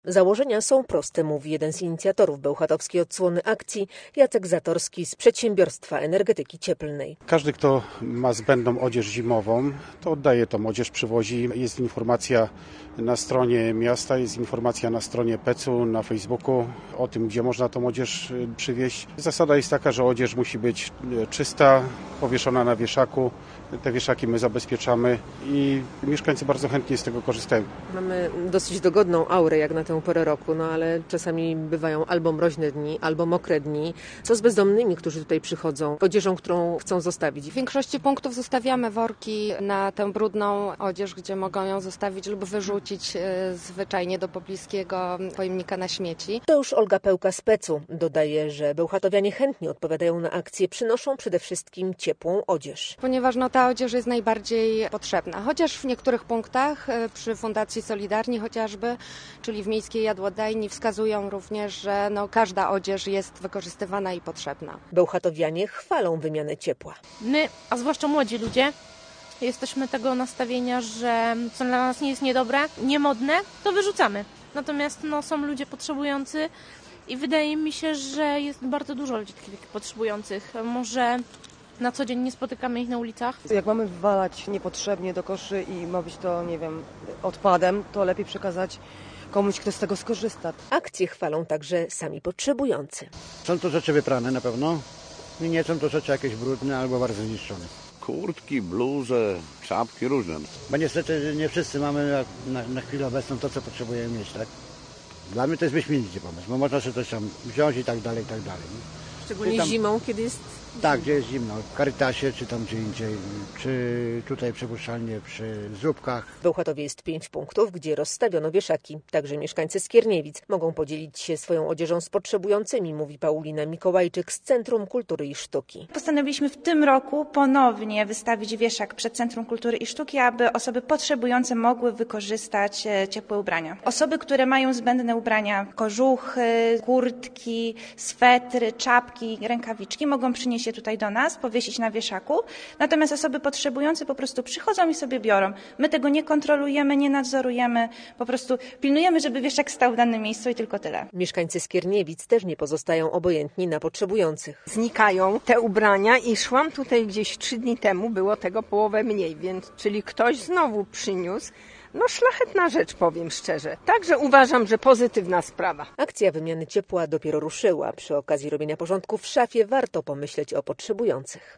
Założenia są proste, mówi jeden z inicjatorów bełchatowskiej odsłony akcji, Jacek Zatorski z Przedsiębiorstwa Energetyki Cieplnej. Każdy, kto ma zbędną odzież zimową, to oddaje tą odzież, przywozi. Jest informacja na stronie miasta, jest informacja na stronie PEC-u, na Facebooku o tym, gdzie można tą odzież przywieźć. Zasada jest taka, że odzież musi być czysta, powieszona na wieszaku. Te wieszaki my zabezpieczamy i mieszkańcy bardzo chętnie z tego korzystają. Mamy dosyć dogodną aurę jak na tę porę roku, ale czasami bywają albo mroźne dni, albo mokre dni. Co z bezdomnymi, którzy tutaj przychodzą, odzieżą, którą chcą zostawić? W większości punktów zostawiamy worki na tę brudną odzież, gdzie mogą ją zostawić lub wyrzucić zwyczajnie do pobliskiego pojemnika na śmieci. To już Olga Pełka z PEC-u dodaje, że bełchatowianie chętnie odpowiadają na akcję, przynoszą przede wszystkim ciepłą odzież. Ponieważ ta odzież jest najbardziej potrzebna. Chociaż w niektórych punktach, przy Fundacji Solidarni chociażby, czyli w Miejskiej Jadłodajni, wskazują również, że każda odzież jest wykorzystywana i potrzebna. Bełchatowianie chwalą wymianę ciepła. My, a zwłaszcza młodzi ludzie, jesteśmy tego nastawienia, że co dla nas nie jest niedobre, niemodne, to wyrzucamy. Natomiast są ludzie potrzebujący i wydaje mi się, że jest bardzo dużo ludzi takich potrzebujących. Może na co dzień nie spotykamy ich na ulicach. Jak mamy wywalać niepotrzebnie do koszy i ma być to, odpadem, to lepiej przekazać komuś, kto z tego skorzysta. Akcję chwalą także sami potrzebujący. Są to rzeczy wyprane na pewno i nie są to rzeczy jakieś brudne albo bardzo zniszczone. Kurtki, bluzy, czapki różne. Bo niestety nie wszyscy mamy na chwilę obecną to, co potrzebujemy mieć, tak? Dla mnie to jest wyśmienicie pomysł, bo można sobie coś tam wziąć i tak dalej, i tak dalej. Szczególnie zimą, kiedy jest... Tak, gdzie jest zimno, w Caritasie, czy tam gdzie indziej, czy tutaj przypuszczalnie przy Zróbkach. W Bełchatowie jest 5 punktów, gdzie rozstawiono wieszaki. Także mieszkańcy Skierniewic mogą podzielić się swoją odzieżą z potrzebującymi, mówi Paulina Mikołajczyk z Centrum Kultury i Sztuki. Postanowiliśmy w tym roku ponownie wystawić wieszak przed Centrum Kultury i Sztuki, aby osoby potrzebujące mogły wykorzystać ciepłe ubrania. Osoby, które mają zbędne ubrania, kożuchy, kurtki, swetry, czapki, rękawiczki, mogą przynieść je tutaj do nas, powiesić na wieszaku. Natomiast osoby potrzebujące po prostu przychodzą i sobie biorą. My tego nie kontrolujemy, nie nadzorujemy, po prostu pilnujemy, żeby wieszak stał w danym miejscu i tylko tyle. Mieszkańcy Skierniewic też nie pozostają obojętni na potrzebujących. Znikają te ubrania i szłam tutaj gdzieś 3 dni temu, było tego połowę mniej, czyli ktoś znowu przyniósł. Szlachetna rzecz, powiem szczerze. Także uważam, że pozytywna sprawa. Akcja wymiany ciepła dopiero ruszyła. Przy okazji robienia porządku w szafie warto pomyśleć o potrzebujących.